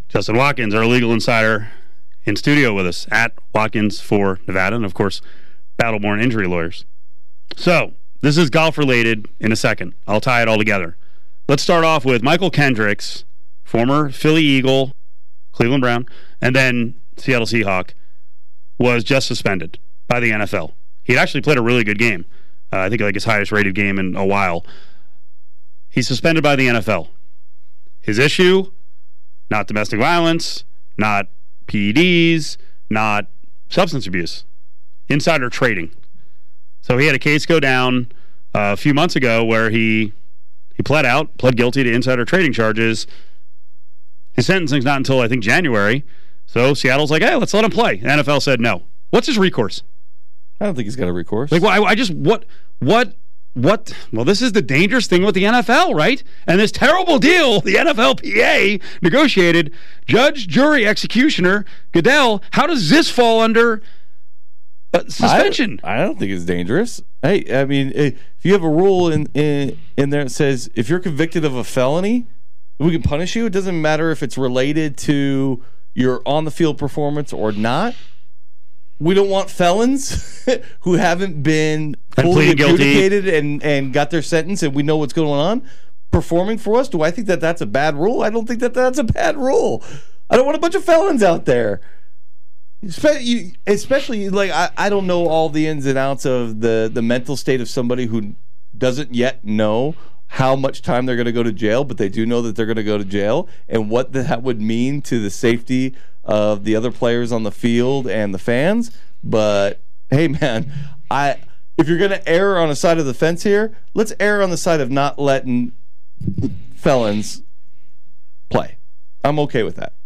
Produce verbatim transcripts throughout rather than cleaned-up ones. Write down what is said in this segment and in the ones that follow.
Justin Watkins, our legal insider, in studio with us at Watkins for Nevada, and of course, Battleborn Injury Lawyers. So, this is golf related in a second. I'll tie it all together. Let's start off with Michael Kendricks, former Philly Eagle, Cleveland Brown, and then Seattle Seahawk, was just suspended by the N F L. He'd actually played a really good game. Uh, I think like his highest rated game in a while. He's suspended by the N F L. His issue, not domestic violence, not P E Ds, not substance abuse. Insider trading. So he had a case go down uh, a few months ago where he he pled out, pled guilty to insider trading charges. His sentencing's not until, I think, January. So Seattle's like, hey, let's let him play. The N F L said no. What's his recourse? I don't think he's got a recourse. Like, well, I, I just, what, what, what, well, this is the dangerous thing with the N F L, right? And this terrible deal the N F L P A negotiated, judge, jury, executioner, Goodell, how does this fall under uh, suspension? I, I don't think it's dangerous. Hey, I mean, if you have a rule in, in, in there that says if you're convicted of a felony, we can punish you. It doesn't matter if it's related to your on-the-field performance or not. We don't want felons who haven't been fully adjudicated and, and got their sentence and we know what's going on performing for us. Do I think that that's a bad rule? I don't think that that's a bad rule. I don't want a bunch of felons out there. Especially, especially like, I, I don't know all the ins and outs of the, the mental state of somebody who doesn't yet know how much time they're going to go to jail, but they do know that they're going to go to jail and what that would mean to the safety of the other players on the field and the fans. But hey, man, I if you're going to err on a side of the fence here, let's err on the side of not letting felons play. I'm okay with that.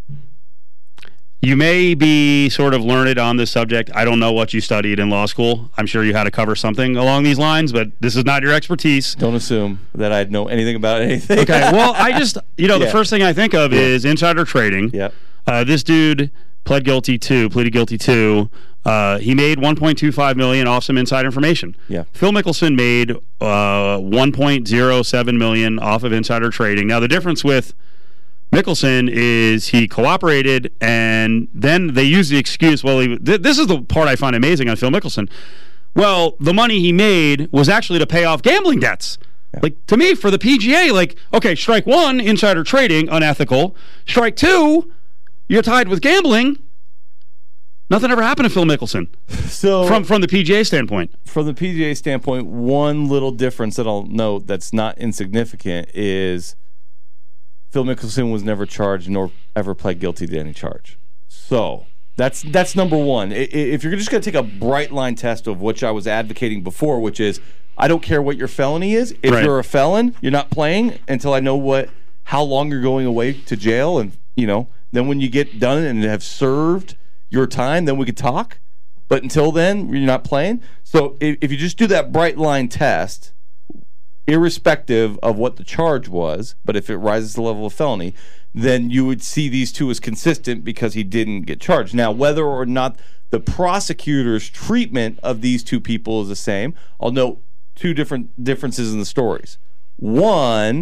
You may be sort of learned on this subject. I don't know what you studied in law school. I'm sure you had to cover something along these lines, but this is not your expertise. Don't assume that I'd know anything about anything. Okay, well, I just, you know, Yeah. the first thing I think of Yeah. is insider trading. Yep. Uh, this dude pled guilty to, pleaded guilty to, uh, he made one point two five million dollars off some inside information. Yeah. Phil Mickelson made uh, one point oh seven million dollars off of insider trading. Now, the difference with Mickelson is he cooperated, and then they use the excuse, well, he, th- this is the part I find amazing on Phil Mickelson. Well, the money he made was actually to pay off gambling debts. Yeah. Like, to me, for the P G A, like, okay, strike one, insider trading, unethical. Strike two, you're tied with gambling. Nothing ever happened to Phil Mickelson. So from from the P G A standpoint. From the P G A standpoint, one little difference that I'll note that's not insignificant is Phil Mickelson was never charged nor ever pled guilty to any charge. So that's that's number one. If you're just going to take a bright line test of which I was advocating before, which is I don't care what your felony is. If right. you're a felon, you're not playing until I know what how long you're going away to jail, and you know then when you get done and have served your time, then we could talk. But until then, you're not playing. So if, if you just do that bright line test, irrespective of what the charge was, but if it rises to the level of felony, then you would see these two as consistent because he didn't get charged. Now, whether or not the prosecutor's treatment of these two people is the same, I'll note two different differences in the stories. One,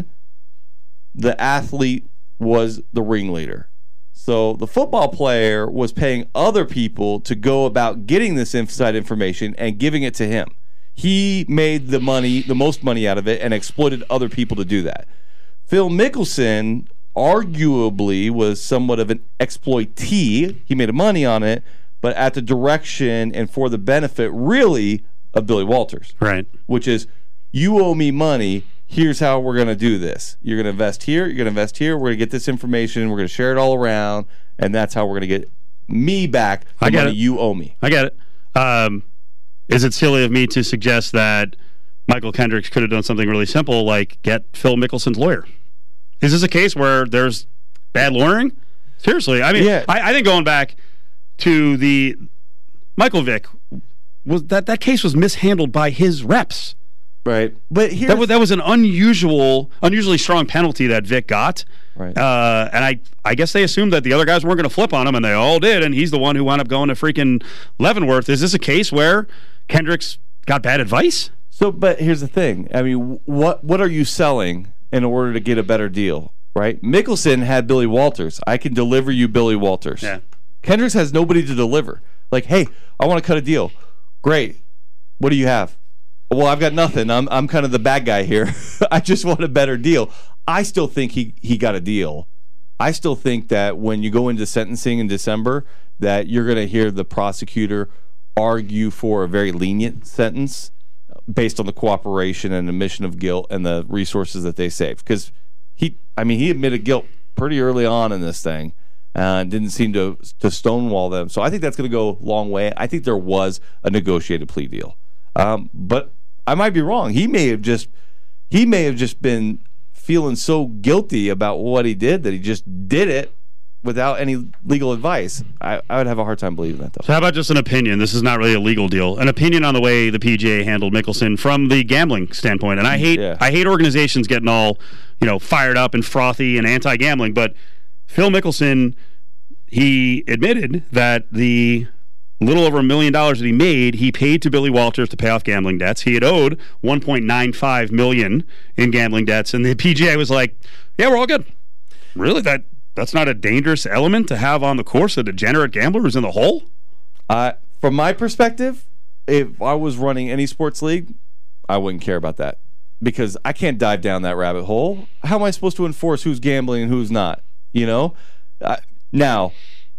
the athlete was the ringleader. So the football player was paying other people to go about getting this inside information and giving it to him. He made the money, the most money out of it, and exploited other people to do that. Phil Mickelson arguably was somewhat of an exploitee. He made money on it, but at the direction and for the benefit, really, of Billy Walters. Right. Which is, you owe me money. Here's how we're going to do this. You're going to invest here. You're going to invest here. We're going to get this information. We're going to share it all around, and that's how we're going to get me back the I get money it. you owe me. I get it. Um, is it silly of me to suggest that Michael Kendricks could have done something really simple, like get Phil Mickelson's lawyer? Is this a case where there's bad lawyering? Seriously, I mean, Yeah. I, I think going back to the Michael Vick, was that that case was mishandled by his reps. Right, but here That was, that was an unusual, unusually strong penalty that Vic got. Right. Uh, and I, I guess they assumed that the other guys weren't going to flip on him, and they all did, and he's the one who wound up going to freaking Leavenworth. Is this a case where Kendricks got bad advice? So, but here's the thing. I mean, what what are you selling in order to get a better deal? right? Mickelson had Billy Walters. I can deliver you Billy Walters. Yeah. Kendricks has nobody to deliver. Like, hey, I want to cut a deal. Great. What do you have? Well, I've got nothing. I'm I'm kind of the bad guy here. I just want a better deal. I still think he, he got a deal. I still think that when you go into sentencing in December, that you're going to hear the prosecutor argue for a very lenient sentence based on the cooperation and admission of guilt and the resources that they saved. Because he, I mean, he admitted guilt pretty early on in this thing. Uh, didn't seem to to stonewall them. So I think that's going to go a long way. I think there was a negotiated plea deal. Um, but I might be wrong. He may have just he may have just been feeling so guilty about what he did that he just did it without any legal advice. I, I would have a hard time believing that, though. So how about just an opinion? This is not really a legal deal. An opinion on the way the P G A handled Mickelson from the gambling standpoint. And I hate Yeah. I hate organizations getting all, you know, fired up and frothy and anti-gambling, but Phil Mickelson, he admitted that the little over a million dollars that he made, he paid to Billy Walters to pay off gambling debts. He had owed one point nine five million dollars in gambling debts, and the P G A was like, yeah, we're all good. Really? That That's not a dangerous element to have on the course? A degenerate gambler who's in the hole? Uh, from my perspective, if I was running any sports league, I wouldn't care about that because I can't dive down that rabbit hole. How am I supposed to enforce who's gambling and who's not? You know? Uh, now,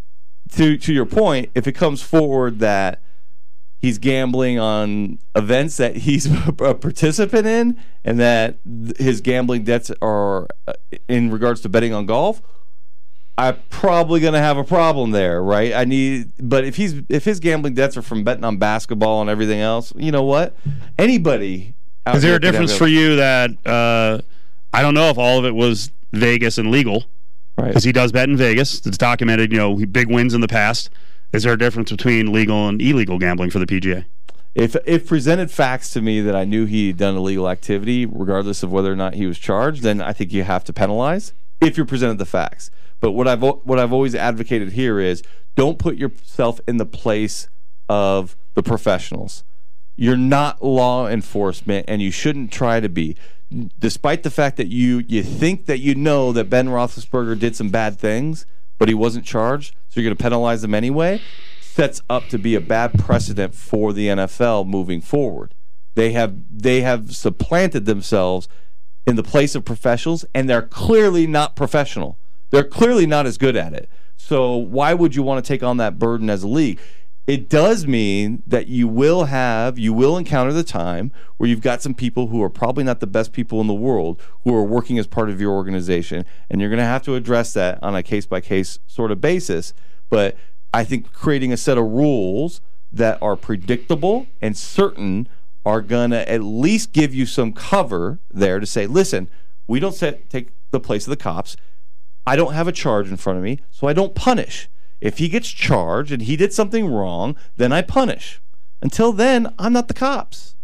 to to your point, if it comes forward that he's gambling on events that he's a participant in and that his gambling debts are in regards to betting on golf, I'm probably going to have a problem there, right? I need, but if he's if his gambling debts are from betting on basketball and everything else, you know what? Anybody. Is there a difference for you that uh, I don't know if all of it was Vegas and legal? Right. Because he does bet in Vegas. It's documented, you know, big wins in the past. Is there a difference between legal and illegal gambling for the P G A? If if presented facts to me that I knew he'd done illegal activity, regardless of whether or not he was charged, then I think you have to penalize if you're presented the facts. But what I've what I've always advocated here is don't put yourself in the place of the professionals. You're not law enforcement, and you shouldn't try to be. Despite the fact that you you think that you know that Ben Roethlisberger did some bad things, but he wasn't charged, so you're going to penalize him anyway, sets up to be a bad precedent for the N F L moving forward. They have they have supplanted themselves in the place of professionals, and they're clearly not professional. They're clearly not as good at it. So why would you want to take on that burden as a league? It does mean that you will have, you will encounter the time where you've got some people who are probably not the best people in the world who are working as part of your organization, and you're going to have to address that on a case-by-case sort of basis. But I think creating a set of rules that are predictable and certain are going to at least give you some cover there to say, listen, we don't set, take the place of the cops. I don't have a charge in front of me, so I don't punish. If he gets charged and he did something wrong, then I punish. Until then, I'm not the cops.